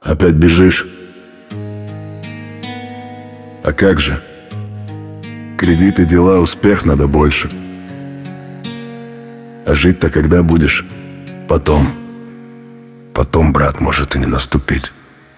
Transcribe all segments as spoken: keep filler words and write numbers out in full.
Опять бежишь? А как же? Кредиты, дела, успех надо больше. А жить-то когда будешь? Потом. Потом, брат, может и не наступить.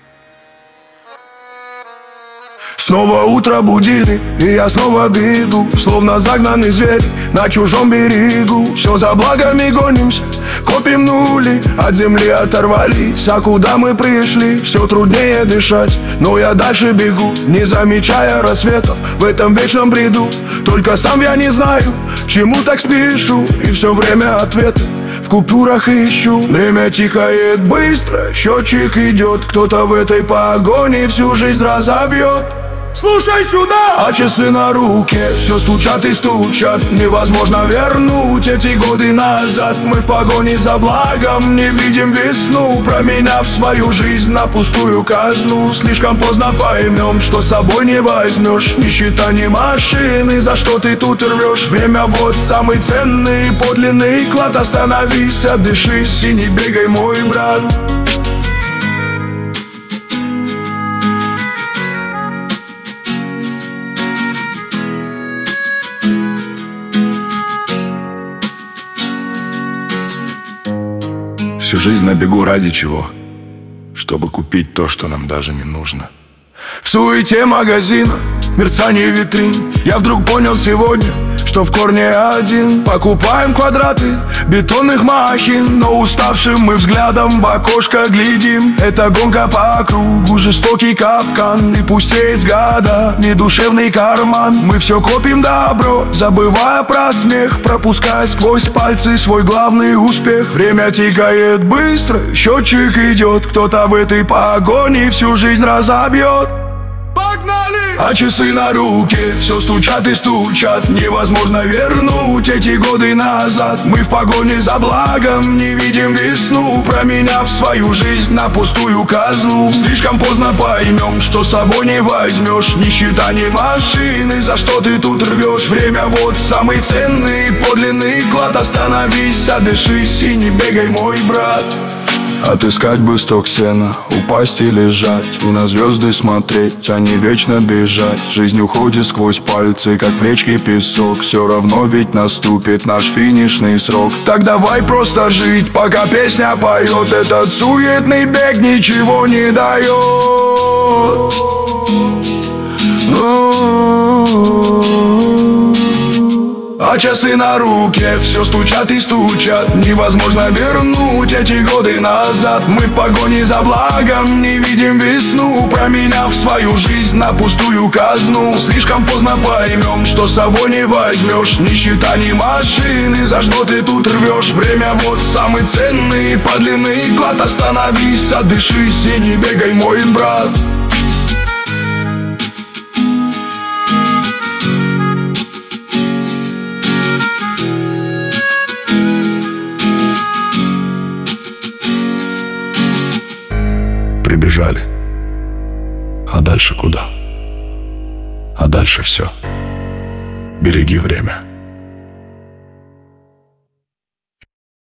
Снова утро, будильник, и я снова бегу, словно загнанный зверь на чужом берегу. Все за благами гонимся, копим нули, от земли оторвались. А куда мы пришли, все труднее дышать, но я дальше бегу, не замечая рассветов в этом вечном бреду. Только сам я не знаю, чему так спешу, и все время ответы в купюрах ищу. Время тикает быстро, счетчик идет, кто-то в этой погоне всю жизнь разобьет. Слушай сюда! А часы на руке все стучат и стучат. Невозможно вернуть эти годы назад. Мы в погоне за благом не видим весну, променяв свою жизнь на пустую казну. Слишком поздно поймем, что с собой не возьмешь ни счета, ни машины, за что ты тут рвешь. Время вот самый ценный, подлинный клад. Остановись, отдышись и не бегай, мой брат. Всю жизнь на бегу ради чего? Чтобы купить то, что нам даже не нужно. В суете магазина, мерцание витрин, я вдруг понял сегодня, что в корне один. Покупаем квадраты бетонных махин, но уставшим мы взглядом в окошко глядим. Это гонка по кругу, жестокий капкан, и пустеет с годами душевный карман. Мы все копим добро, забывая про смех, пропуская сквозь пальцы свой главный успех. Время тикает быстро, счетчик идет, кто-то в этой погоне всю жизнь разобьет. А часы на руке все стучат и стучат. Невозможно вернуть эти годы назад. Мы в погоне за благом не видим весну, променяв свою жизнь на пустую казну. Слишком поздно поймем, что с собой не возьмешь ни счета, ни машины, за что ты тут рвешь. Время вот самый ценный, подлинный клад. Остановись, отдышись и не бегай, мой брат. Отыскать бы сток сена, упасть и лежать, и на звезды смотреть, а не вечно бежать. Жизнь уходит сквозь пальцы, как в речке песок. Все равно ведь наступит наш финишный срок. Так давай просто жить, пока песня поет. Этот суетный бег ничего не дает. А часы на руке все стучат и стучат. Невозможно вернуть эти годы назад. Мы в погоне за благом не видим весну, променяв свою жизнь на пустую казну. Слишком поздно поймем, что с собой не возьмешь ни счета, ни машины, за что ты тут рвешь. Время вот самый ценный, подлинный клад. Остановись, отдышись и не бегай, мой брат. Прибежали. А дальше куда? А дальше все. Береги время.